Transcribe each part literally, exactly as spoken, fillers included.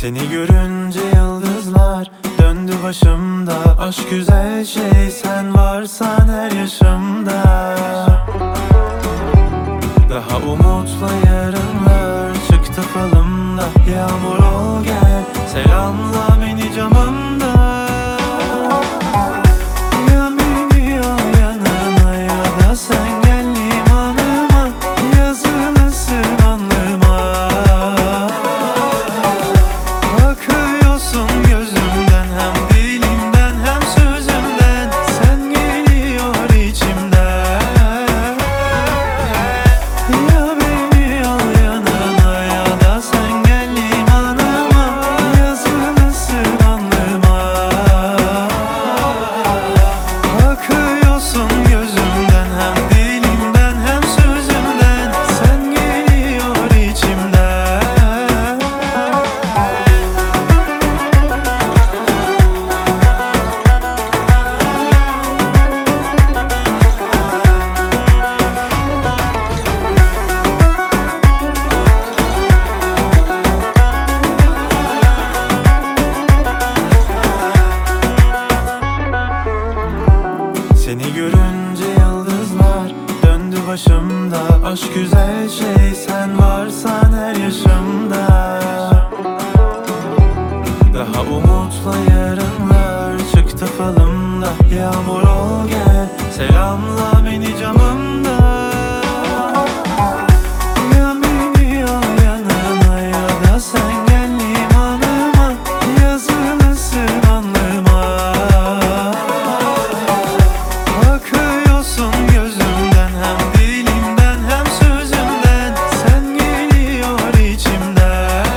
Seni görünce yıldızlar döndü başımda. Aşk güzel şey, sen varsan her yaşımda. Daha umutla yarınlar çıktı falımda. Yağmur ol gel, selamla beni camımda. Ya beni al yanına, ya da sen gel limanıma. Yazılısın alnıma. Bakıyorsun gözümden, hem dilimden hem sözümden. Sen geliyor içimden. Ya beni al yanına, ya da sen gel limanıma. Yazılısın alnıma. Bakıyorsun gözümden, hem dilimden hem sözümden. Sen geliyor içimden. Seni görünce yıldızlar döndü başımda. Aşk güzel şey, sen varsan her yaşımda. Daha umutla yarınlar çıktı falımda. Yağmur ol gel, selamla beni camımda. Ya beni al yanına, ya da sen gel limanıma. Yazılısın alnıma. Bakıyorsun gözümden, hem dilimden hem sözümden. Sen geliyor içimden.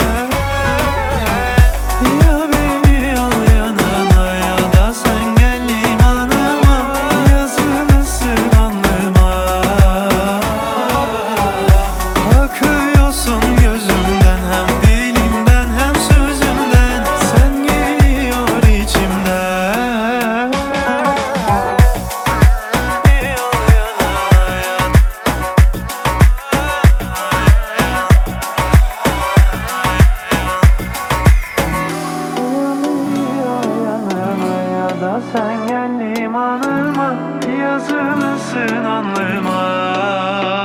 Ya beni al yanına, ya da sen gel limanıma. Yazılısın alnıma. Bakıyorsun gözümden, hem dilimden hem sözümden. Sen geliyor içimden. Ya da sen gel limanıma. Yazılısın alnıma.